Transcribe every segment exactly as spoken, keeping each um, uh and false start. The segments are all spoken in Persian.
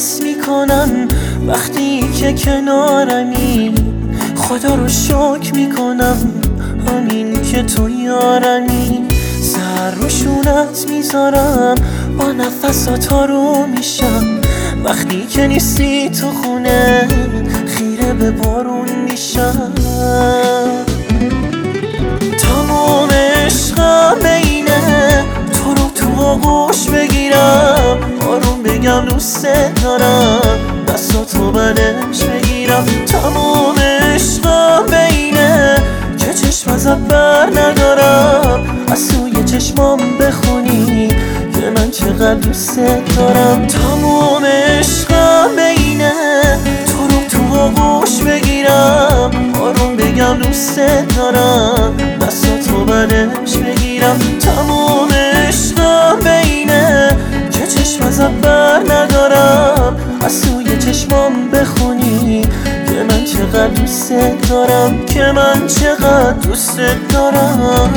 حس میکنم وقتی که کنارمی. خدا رو شکر میکنم همین که تو یارمی. سر رو شونت میذارم با نفسات رو میشم. وقتی که نیستی تو خونه خیره به بارون میشم. تمام عشقم اینه تو رو تو آغوش بگیرم. آروم بگم دوست دارم دستاتو بدش بگیرم. تمام عشقم اینه که چشم ازت بر ندارم. از سوی چشمام بخونی که من چقدر دوست دارم. تمام عشقم اینه تو رو تو آغوش بگیرم. آروم بگم دوست دارم دستاتو بدش بگیرم. تمام عشقم اینه که چشم ازت بر ندارم. از سوی چشمام بخونی که من چقدر دوست دارم. که من چقدر دوست دارم.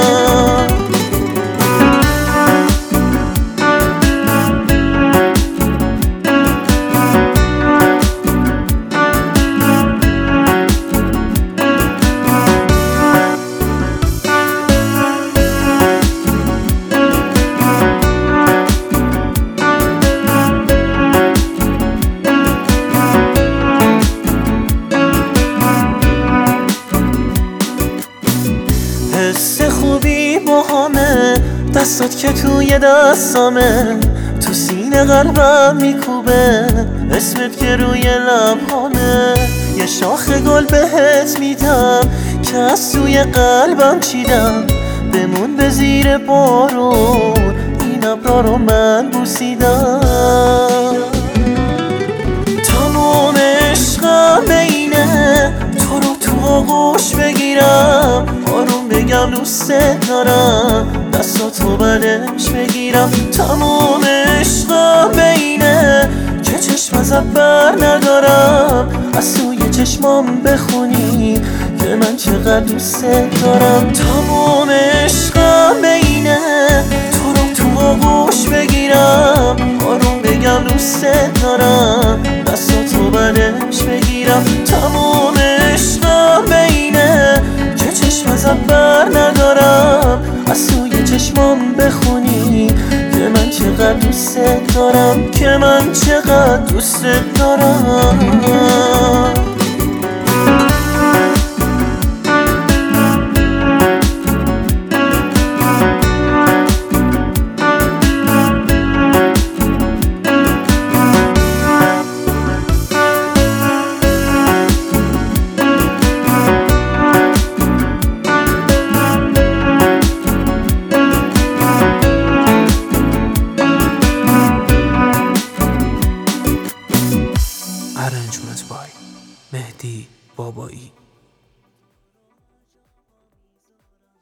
حس خوبی با همه دستات که توی دستامه. تو سینه قلبم میکوبه اسمت که روی لبهامه. یه شاخ گل بهت میدم که از توی قلبم چیدم. بمون به زیر بارون این ابرا رو من بوسیدم. تمام عشقم اینه تو رو تو آغوش بگیرم. آروم بگم دوست دارم دستاتو بدش بگیرم. تمام عشقم اینه که چشم ازت بر ندارم. از سوی چشمام بخونی که من چقدر دوست دارم. تمام عشقم اینه تو رو تو آغوش بگیرم. آروم بگم دوست دارم دستاتو بدش بگیرم. تمام عشقم اینه که چشم ازت بر ندارم. از سوی چشمام بخونی که من چقدر دوست دارم. که من چقدر دوست دارم. Arrangement by مهدی بابایی.